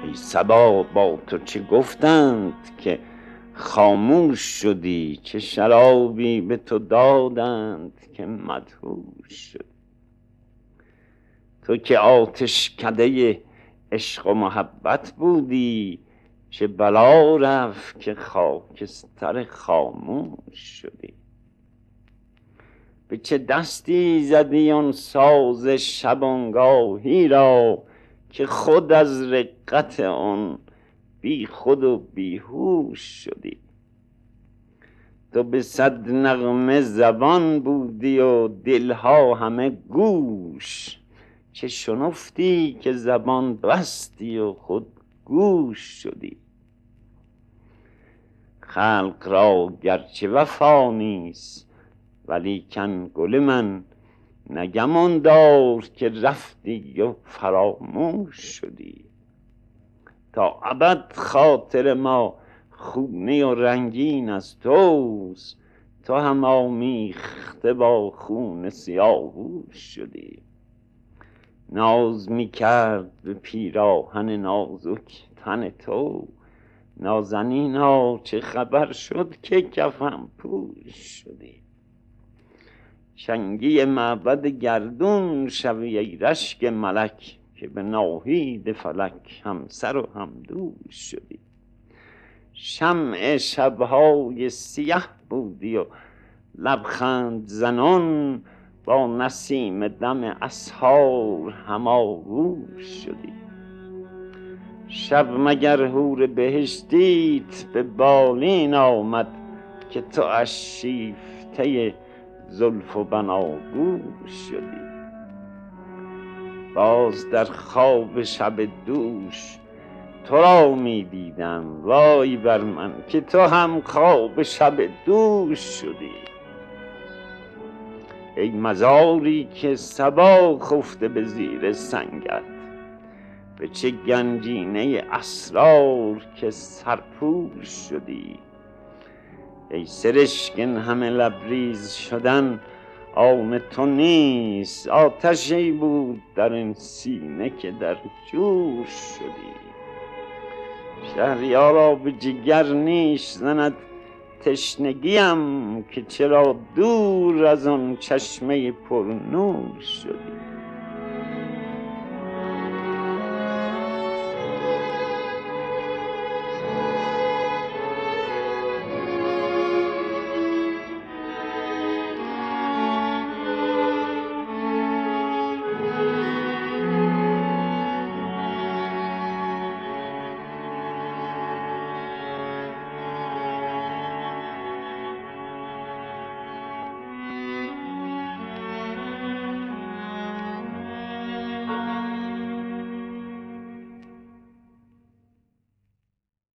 ای صبا با تو چه گفتند که خاموش شدی؟ چه شرابی به تو دادند که مدهوش شدی؟ تو که آتشکده عشق و محبت بودی، چه بلا رفت که خاکستر خاموش شدی؟ به چه دستی زدی آن ساز شبانگاهی را که خود از رقت آن بی خود و بیهوش شدی؟ تو به صد نغمه زبان بودی و دلها همه گوش، چه شنفتی که زبان بستی و خود گوش شدی؟ خلق را گرچه وفا نیست ولیکن گل من نه گمان دار که رفتی و فراموش شدی. تا ابد خاطر ما خونی و رنگین از توست، تو هم آمیخته با خون سیاووش شدی. ناز میکرد به پیراهن نازک تن تو، نازنینا چه خبر شد که کفن پوش شدی؟ چنگی معبد گردون شوی ای رشک ملک، که به ناهید فلک هم سر و هم دوش شدی. شمع شبهای سیه بودی و لبخند زنان، با نسیم دم اسحار هم آغوش شدی. شب مگر حور بهشتیت به بالین آمد که تو از شیفته زلف و بناگوش شدی؟ باز در خواب شب دوش تو را می دیدم، وای بر من که تو هم خواب شب دوش شدی. ای مزاری که صبا خفته به زیر سنگت، به چه گنجینه اسرار که سرپوش شدی؟ ای سرشک این همه لبریز شدن آن تو نیست، آتشی بود در این سینه که در جوش شدی. شهریارا به جگر نیش زند تشنگیم، که چرا دور از آن چشمه پرنوش شدی؟